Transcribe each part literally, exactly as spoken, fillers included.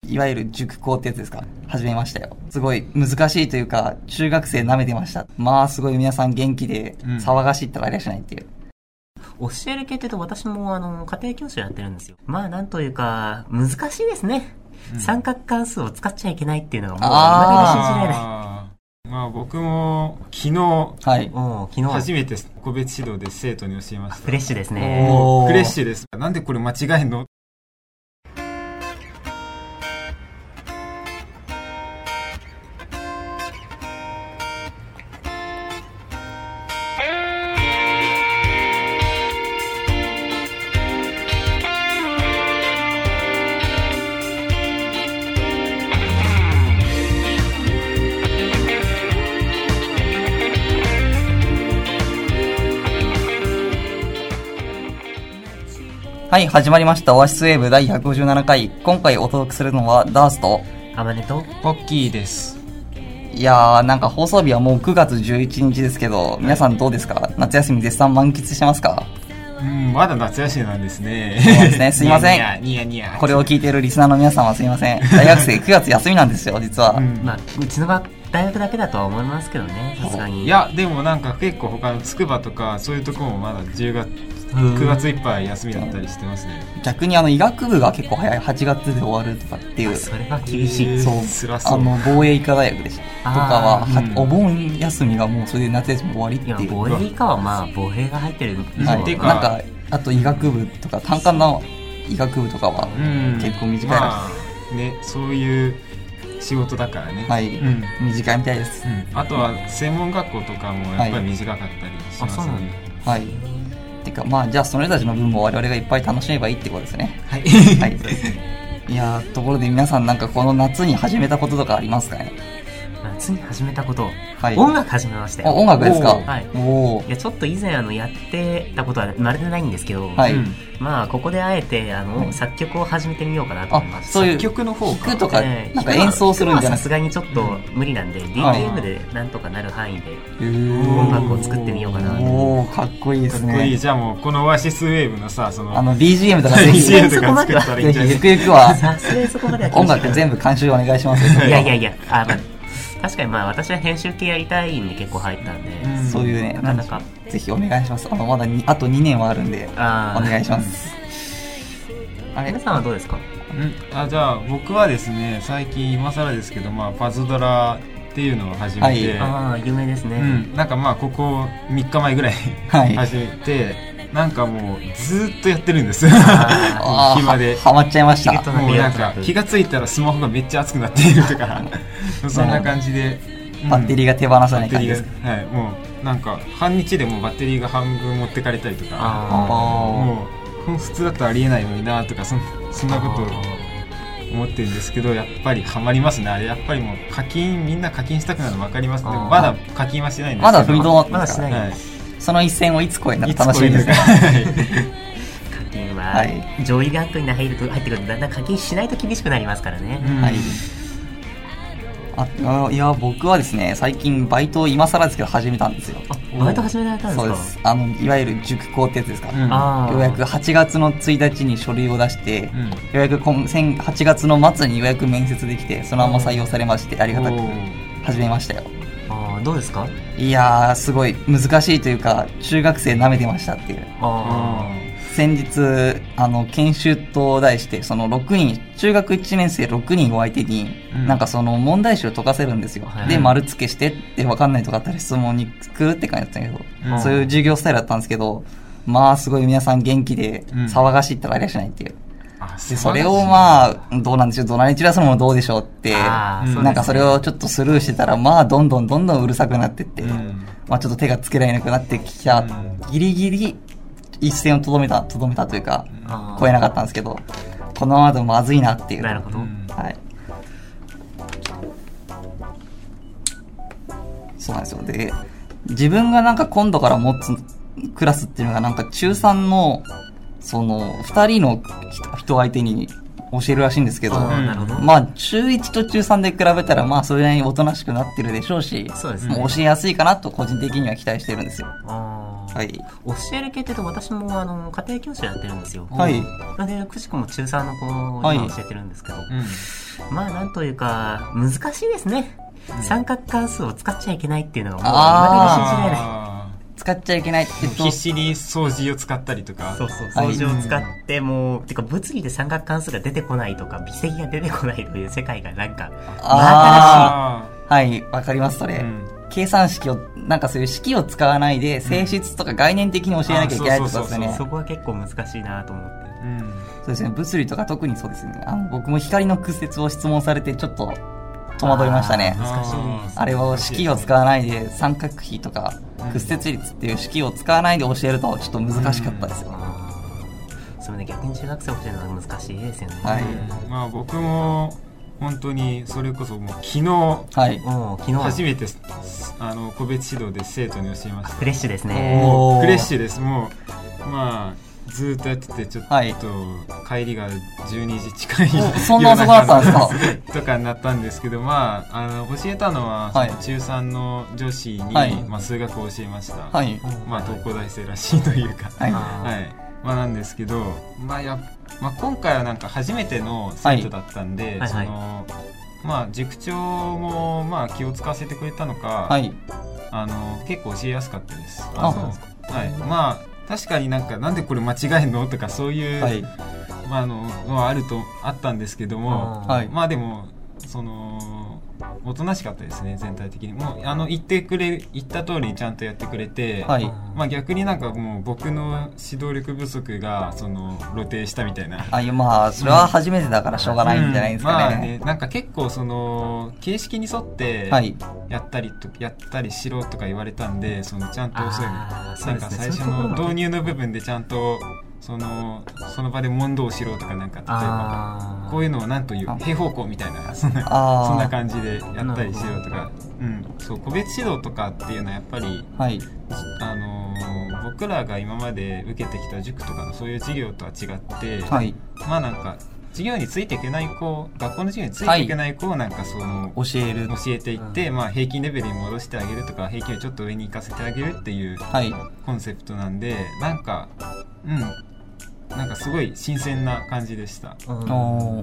いわゆる塾校ってやつですか、始めましたよ。すごい難しいというか、中学生舐めてました。まあすごい皆さん元気で、騒がしいったらありゃしないっていう。 うん、教える系って言うと私もあの家庭教師やってるんですよ。まあなんというか難しいですね、うん、三角関数を使っちゃいけないっていうのがもう未だに信じられない。 まあ僕も昨日、 はい、 昨日初めて個別指導で生徒に教えました。 フレッシュですね。 フレッシュです。なんでこれ間違えんの。 はい、始まりました。オアシスウェーブだいひゃくごじゅうななかい。今回お届けするのはダースとアマネとポッキーです。 いやー、なんか放送日はもうくがつじゅういちにちですけど、皆さんどうですか？夏休み絶賛満喫してますか？ うん、まだ夏休みなんですね。 そうですね、すいません。 ニヤニヤニヤ。 これを聞いているリスナーの皆さんはすいません。大学生くがつ休みなんですよ、実は。 うん、まあ、うちの場大学だけだとは思いますけどね、さすがに。 いや、でもなんか結構他の筑波とかそういうところもまだじゅうがつ、くがついっぱい休みだったりしてますね。 逆にあの医学部が結構早い、はちがつで終わるとかっていう。 それは厳しい。 えー、そう、辛そう。あの防衛医科大学でしたとかは、うん、お盆休みがもうそれで夏休み終わりっていう。いや、 防衛医科はまあ防衛が入ってるんで、はい、なんかあと医学部とか単科の医学部とかは結構短いらしい、 まあ、ね、そういう仕事だからね。 はい、うん、短いみたいです、うん、 あとは専門学校とかもやっぱり短かったりしますね。 はい、はい、てかまあじゃあその人たちの分も我々がいっぱい楽しめばいいってことですね。 はい、 はい、いやー、ところで皆さんなんかこの夏に始めたこととかありますかね？ 夏に始めたこと、 はい、 音楽始めましたよ。 音楽ですか？ はい、おいやちょっと以前あのやってたことはまるでないんですけど、はい、うん、まあここであえてあの、はい、作曲を始めてみようかなと思います。 そういう作曲の方か、とか、ね、なんか演奏するんじゃない？ さすがにちょっと無理なんで、うん、ディーティーエム でなんとかなる範囲で音楽を作ってみようかなと。 おー、かっこいいですね。 かっこいい。じゃあもうこのオアシスウェーブのさ、そのあの ビージーエム とかぜひぜひゆくゆくはさすがにそこまでは音楽全部監修お願いします。 いやいやいや、あ、まあ確かにまあ私は編集系やりたいんで結構入ったんで、 うん、そういうね、なかなかぜひお願いします。あのまだにあとにねんはあるんでお願いします。 あれ、皆さんはどうですか？ うん、あ、じゃあ僕はですね、最近今更ですけど、まあパズドラっていうのを始めて、はい、 ああ有名ですね、 うん、なんかまあここみっかまえぐらい始めて、なんかもうずっとやってるんです暇でハマっちゃいました。 もうなんか気がついたらスマホがめっちゃ熱くなっているとかそんな感じで、 うん、バッテリーが手放さない感じですか？ はい、もうなんか半日でもうバッテリーが半分持ってかれたりとか、もう普通だとありえないのになとか、そん、そんなことを思ってるんですけど、やっぱりハマりますね。あれやっぱりもう課金、みんな課金したくなるの分かりますね。まだ課金はしないんですけど、 まだ踏みとどまってまだしない、はい、 その一線をいつ越えるのか楽しみですね。 課金は上位ランクに入ると入ってくるとだんだん課金しないと厳しくなりますからね、うん、はい。 あ、いや僕はですね、最近バイトを今更ですけど始めたんですよ。 あ、バイト始められたんですか？ そうです。あのいわゆる塾校ってやつですか、うん、ようやくはちがつのついたちに書類を出して、うん、ようやく今はちがつの末にようやく面接できて、そのまま採用されまして、ありがたく始めましたよ。 あ、どうですか？ いやー、すごい難しいというか、中学生舐めてましたっていう。あ、先日あの研修と題して、そのろくにん、中学いちねん生ろくにんを相手に、うん、なんかその問題集を解かせるんですよ、はい、で丸付けしてって分かんないとかあったら質問に来るって感じだったんだけど、うん、そういう授業スタイルだったんですけど、まあすごい皆さん元気で騒がしいったらありゃしないっていう、うん、でそれをまあどうなんでしょう、怒鳴り散らすのもどうでしょうって、なんかそれをちょっとスルーしてたら、まあどんどんどんどんうるさくなってって、うん、まあちょっと手がつけられなくなってきちゃ、うん、ギリギリ一線をとどめた、とどめたというか、超えなかったんですけど、このままでもまずいなっていう。 なるほど。 はい。そうなんですよ。で、自分がなんか今度から持つクラスっていうのがなんか中さんの、その、二人の人相手に教えるらしいんですけど、 あ、なるほど。 まあ中いちと中さんで比べたらまあそれなりにおとなしくなってるでしょうし、 そうですね、 もう教えやすいかなと個人的には期待してるんですよ。 あ、 はい。 教える系って言うと私もあの家庭教師やってるんですよ。 はい。 で、くしくも中さんの子を今教えてるんですけど、はい、うん、まあなんというか難しいですね。うん、三角関数を使っちゃいけないっていうのがもう未だに信じられない。 使っちゃいけないって言うと必死に相似を使ったりとか、 そうそう、相似を使ってもう、はい、てか物理で三角関数が出てこないとか微積が出てこないという世界がなんかああ、はい、わかります。それ、うん、計算式をなんかそういう式を使わないで性質とか概念的に教えなきゃいけないってことですよね。 そこは結構難しいなと思って、うん、 そうですね。物理とか特にそうですね。あの僕も光の屈折を質問されてちょっと戸惑いましたね。 難しい。 あれを式を使わないで三角比とか屈折率っていう式を使わないで教えるとちょっと難しかったですよ。 うん、それね、逆に中学生教えるのは難しいですよね。 はい。 まあ僕も本当にそれこそもう昨日、 はい、 昨日初めてあの個別指導で生徒に教えました。 フレッシュですね。 フレッシュです。もうまあずーっとやっててちょっと、はい、帰りがじゅうにじ近いそんな遅かったんですかとかになったんですけど、まあ、あの教えたのは、はい、中さんの女子に、はい、まあ、数学を教えました、はい、まあ、東工大生らしいというか、はいはい、まあ、なんですけど、まあやまあ、今回はなんか初めての生徒だったんで、はい、その、はいはい、まあ、塾長もまあ気を使わせてくれたのか、はい、あの結構教えやすかったです。あの、はい、まあ確かになんかなんでこれ間違えんのとかそういう、はい、まあ、あののはあるとあったんですけども、はい、まあでもそのおとなしかったですね。全体的にもうあの言ってくれ言った通りにちゃんとやってくれて、はい、まあ、逆になんかもう僕の指導力不足がその露呈したみたいな。 あ、いや、まあそれは初めてだからしょうがないんじゃないですかね。うん、まあね、 なんか結構その形式に沿ってやったりと、はい、やったりしろとか言われたんで、そのちゃんとそういうなんか最初の導入の部分でちゃんとそのその場で問答しろとか、なんか例えばこういうのをなんという平方向みたいなそんなそんな感じでやったりしろとか、うん、そう個別指導とかっていうのはやっぱり、はい、あのー、僕らが今まで受けてきた塾とかのそういう授業とは違って、はい、まあなんか授業についていけない子、学校の授業についていけない子をなんかその、 はい、教える教えていって、うん、まあ、平均レベルに戻してあげるとか平均をちょっと上に行かせてあげるっていうコンセプトなんで、なんかうんなんかすごい新鮮な感じでした。うん、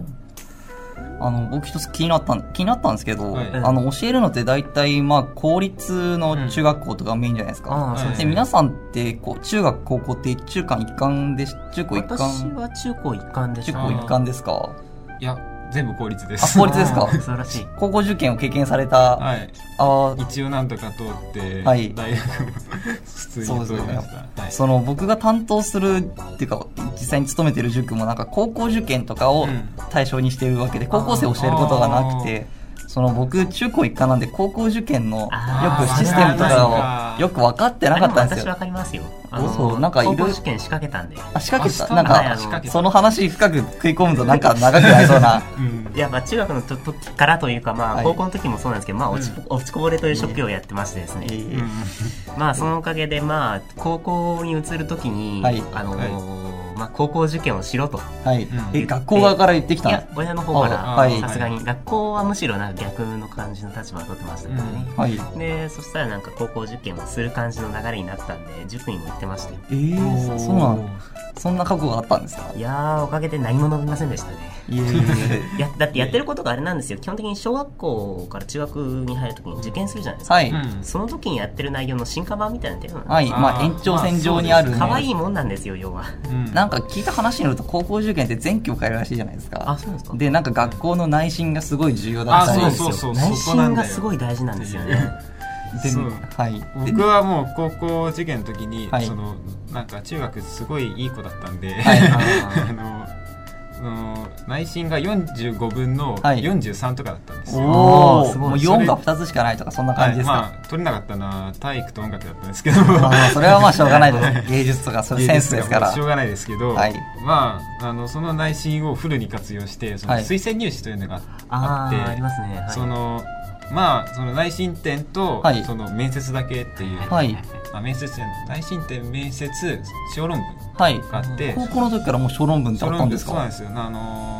あの僕一つ気になった気になったんですけど、はい、あの教えるのって大体まあ公立の中学校とかメインじゃないですか。うん、で皆さんってこう中学高校って中間一貫で中高一貫。 私は中高一貫でした。 中高一貫ですか。 いや全部公立です。 あ、公立ですか。 素晴らしい。 高校受験を経験された。 はい。あ、一応なんとか通って、はい、大学も普通に通りました。そうですね。はい、その僕が担当するっていうか実際に勤めてる塾もなんか高校受験とかを対象にしているわけで、うん、高校生を教えることがなくて。その僕中高一貫なんで高校受験のよくシステムとかをよく分かってなかったんですよ。 私分かりますよ。 あのそうなんかいる高校受験仕掛けたんで。 あ、仕掛けた。なんかその話深く食い込むとなんか長くなりそうな。 うん、いやまあ中学の時からというかまあ高校の時もそうなんですけど、まあ落ち落ちこぼれという職業をやってましてですね。うん、まあそのおかげでまあ高校に移る時に、はい、あのーはいまあ、高校受験をしろと、はい、 え学校側から言ってきたんですか。 いや親の方からさすがに学校はむしろなんか逆の感じの立場を取ってましたけどね、うんはい、でそしたらなんか高校受験をする感じの流れになったんで塾にも行ってましたよ。 えー、そうなんそんな覚悟があったんですか。 いやーおかげで何も伸びませんでしたね。いやだってやってることがあれなんですよ。基本的に小学校から中学に入るときに受験するじゃないですか、はい、その時にやってる内容の進化版みたいなテーマなんですよ。 はい、まあ、延長線上にある、ね、 可愛いもんなんですよ要は、 うん、なんか聞いた話によると高校受験って全教科やるらしいじゃないですか。 あ、そうですか。 でなんか学校の内申がすごい重要だったりですよ。内申がすごい大事なんですよね。 ではい、僕はもう高校受験の時に、はい、そのなんか中学すごいいい子だったんで、はい、あのその内申がよんじゅうごぶんのよんじゅうさんとかだったんですよ。 おお、すごい。もうよんがふたつしかないとかそんな感じですか。 はい、まあ取れなかったのは体育と音楽だったんですけど、 あそれはまあしょうがないです芸術とかそれセンスですからしょうがないですけど、はい、まああのその内申をフルに活用してその推薦入試というのがあって、 はい、あ, ありますね、はい、 そのまあその内申点と、はい、その面接だけっていう、はい、まあ、面接内申点面接小論文があって、 はい、高校の時からもう小論文ってあったんですか。 そうなんですよ。あのー、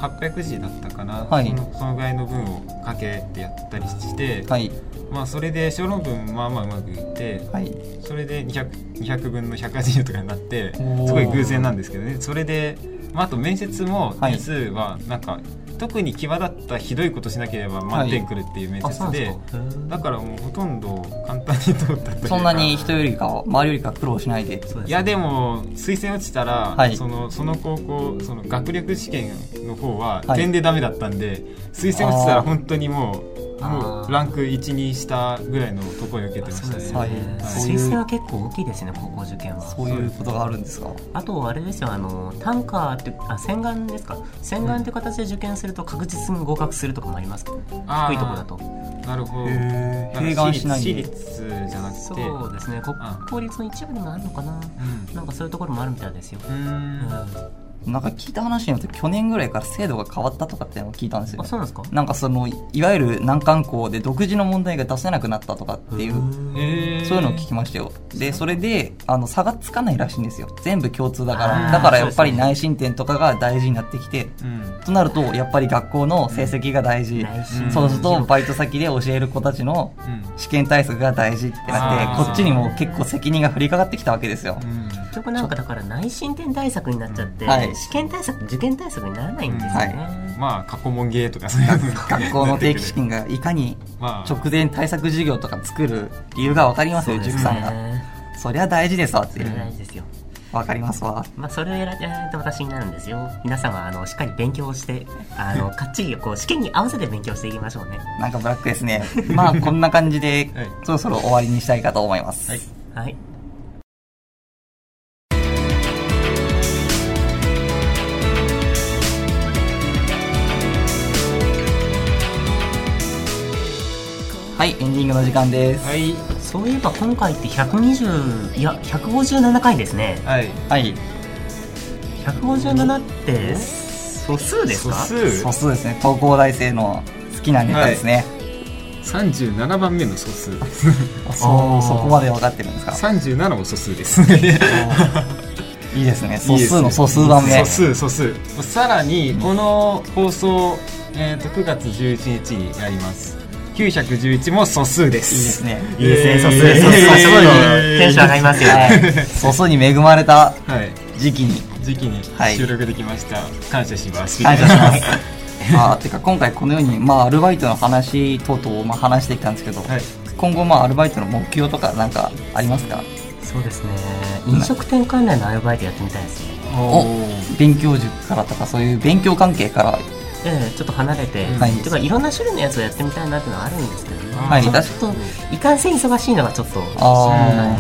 はっぴゃくじだったかな、 はい、 その、そのぐらいの分をかけてやったりして、 はい、 まあ、それで小論文まあまあうまくいって、はい、それでにひゃく、にひゃくぶんのひゃくはちじゅうとかになってすごい偶然なんですけどね。それで、まあ、あと面接も点数はなんか、はい、特に際立ったひどいことしなければ満点くるっていう面接で、はい、だからもうほとんど簡単に通ったというか、 そんなに人よりか周りよりか苦労しないで。 いやでも推薦落ちたら、はい、その、その高校その学力試験の方は点でダメだったんで、はい、推薦落ちたら本当にもうもうランクいち、にしたぐらいのところを受けてましたね。 はい、推薦は結構大きいですね、高校受験は。 そういうことがあるんですか。 あとあれですよ、あの単科ってあ洗顔ですか、洗顔って形で受験すると確実に合格するとかもありますけど、ね、低いところだと。 なるほど。 併願しない私立じゃなくて、 そうですね、公立の一部にもあるのかな、うん、なんかそういうところもあるみたいですよ。うん、うんなんか聞いた話によって去年ぐらいから制度が変わったとかっていうのを聞いたんですよ。 あ、そうなんですか。 なんかそのいわゆる難関校で独自の問題が出せなくなったとかっていう、そういうのを聞きましたよ。でそれであの差がつかないらしいんですよ、全部共通だから。だからやっぱり内申点とかが大事になってきて、うん、となるとやっぱり学校の成績が大事、うん、そうするとバイト先で教える子たちの試験対策が大事ってなって、こっちにも結構責任が降りかかってきたわけですよ。うん、 結局なんかだから内申点対策になっちゃって、はい、試験対策受験対策にならないんですよね。はい、 まあ過去問ゲーとかそういう学校の定期試験がいかに直前対策授業とか作る理由が分かりますよ、塾さんが。そりゃ大事ですわっていう。 大事ですよ。 分かりますわ。 まあそれをやらないと私になるんですよ。皆さんはあのしっかり勉強してあのかっちりこう試験に合わせて勉強していきましょうね。 なんかブラックですね。まあこんな感じで、はい、そろそろ終わりにしたいかと思います。 はい。はい。 はい、エンディングの時間です。 はい、そういえば今回ってひゃくにじゅういやひゃくごじゅうななかいですね。 はい、 はい、 ひゃくごじゅうななって素数ですか？ 素数、素数ですね。東工大生の好きなネタですね。はい、 さんじゅうななばんめの素数です。 そう、そこまで分かってるんですか？ さんじゅうななも素数です。 いいですね。素数の素数番目。 素数素数。さらにこの放送、えー、とくがつじゅういちにちにやります。きゅうひゃくじゅういちも素数です。 いいですね。 いいですね。素数。素数すごいテンション上がりますよね。 素数に恵まれた時期に、 はい、時期に収録できました。はい、感謝します。 感謝します。あてか今回このようにまあアルバイトの話等々をまあ話してきたんですけど、はい、今後まあアルバイトの目標とかなんかありますか？ そうですね。飲食店関連のアルバイトやってみたいですね。 お、勉強塾からとかそういう勉強関係から。 ええ、ちょっと離れて、はい、てかいろんな種類のやつをやってみたいなっていうのはあるんですけどね。 はい、 ちょっといかんせん忙しいのがちょっと。 あ、 はい、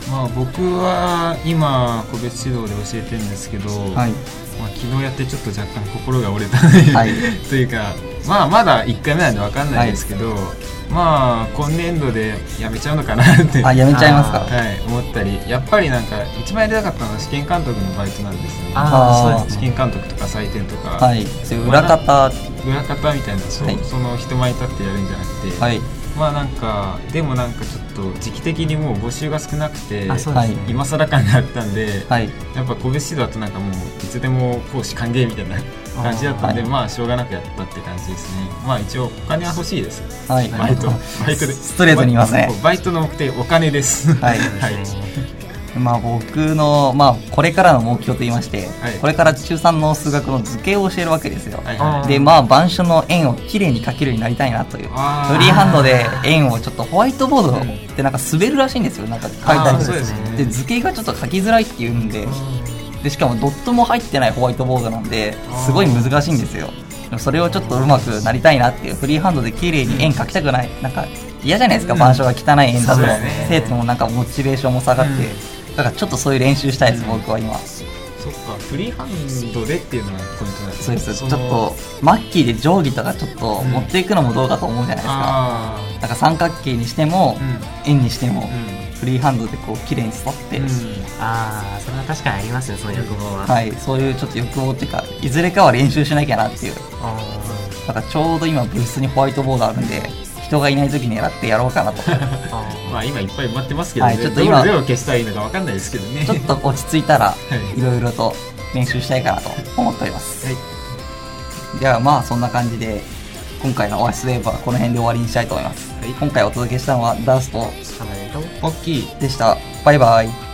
まあ僕は今個別指導で教えてるんですけど、はい、まあ昨日やってちょっと若干心が折れた、はい、というか、まあまだいっかいめなんで分かんないですけど、はい、まあ今年度でやめちゃうのかなってあ、やめちゃいますか？ はい、思ったり、やっぱりなんか一番やりたかったのは試験監督のバイトなんですね。 あ、 そうです。試験監督とか採点とか、 はい、そういう裏方、 裏方みたいな、そ、はい、その人前に立ってやるんじゃなくて、はい、まあなんかでもなんかちょっと時期的にもう募集が少なくて、 あ、そうですね、 今更感があったんで、はい、やっぱ個別指導だとなんかもういつでも講師歓迎みたいな感じだったんで、あ、まあしょうがなくやったって感じですね。まあ一応お金は欲しいです。 はい、 バイト、バイトでストレートに言いますね。 バイトの目的お金です。はい。はい。 まあ僕のまあこれからの目標と言いまして、はい、これから中さんの数学の図形を教えるわけですよ。はいはい、でまあ板書の円をきれいに描けるようになりたいなという。フリーハンドで円をちょっとホワイトボードってなんか滑るらしいんですよ。なんか書いたりして、で図形がちょっと書きづらいっていうんで。でしかもドットも入ってないホワイトボードなんですごい難しいんですよ。それをちょっとうまくなりたいなっていう。フリーハンドで綺麗に円描きたくない、なんか嫌じゃないですか、板書が汚い円だと、ね、生徒のなんかモチベーションも下がって、うん、だからちょっとそういう練習したいです、うん、僕は今。 そっか、フリーハンドでっていうのがポイントなんですね。 そうです。ちょっとマッキーで定規とかちょっと持っていくのもどうかと思うじゃないですか、うん、だから三角形にしても、うん、円にしても、うん、フリーハンドでこう綺麗に沿って、うん、 ああ、それは確かにありますね、その欲望は。 はい、そういうちょっと欲望っていうか、いずれかは練習しなきゃなっていう。あ、だからちょうど今ブースにホワイトボードあるんで、人がいない時に狙ってやろうかなと。 まあ今いっぱい埋まってますけどね、はい、ちょっと今どれを消したらいいのか分かんないですけどね。 ちょっと落ち着いたらいろいろと練習したいかなと思っております。はい、 じゃあまあそんな感じで今回のオアシスウェーブはこの辺で終わりにしたいと思います、はい、今回お届けしたのはダースとポッキーでした。バイバイ。